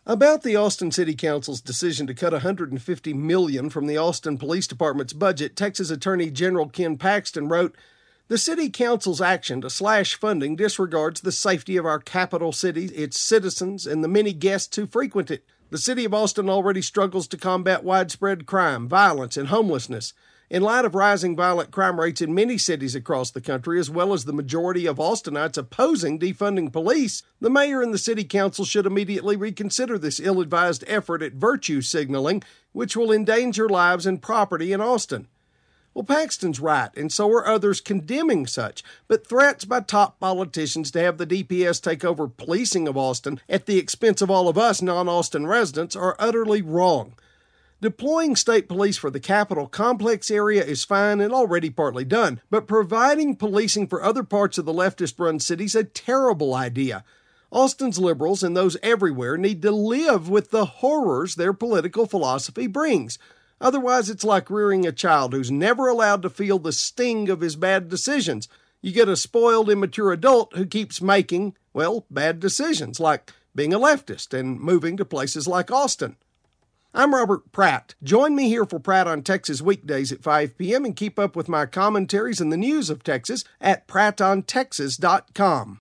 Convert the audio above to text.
About the Austin City Council's decision to cut $150 million from the Austin Police Department's budget, Texas Attorney General Ken Paxton wrote, "The City Council's action to slash funding disregards the safety of our capital city, its citizens, and the many guests who frequent it. The city of Austin already struggles to combat widespread crime, violence, and homelessness. In light of rising violent crime rates in many cities across the country, as well as the majority of Austinites opposing defunding police, the mayor and the city council should immediately reconsider this ill-advised effort at virtue signaling, which will endanger lives and property in Austin." Well, Paxton's right, and so are others condemning such, but threats by top politicians to have the DPS take over policing of Austin at the expense of all of us non-Austin residents are utterly wrong. Deploying state police for the Capitol complex area is fine and already partly done, but providing policing for other parts of the leftist-run city is a terrible idea. Austin's liberals and those everywhere need to live with the horrors their political philosophy brings. Otherwise, it's like rearing a child who's never allowed to feel the sting of his bad decisions. You get a spoiled, immature adult who keeps making, bad decisions, like being a leftist and moving to places like Austin. I'm Robert Pratt. Join me here for Pratt on Texas weekdays at 5 p.m. and keep up with my commentaries and the news of Texas at PrattOnTexas.com.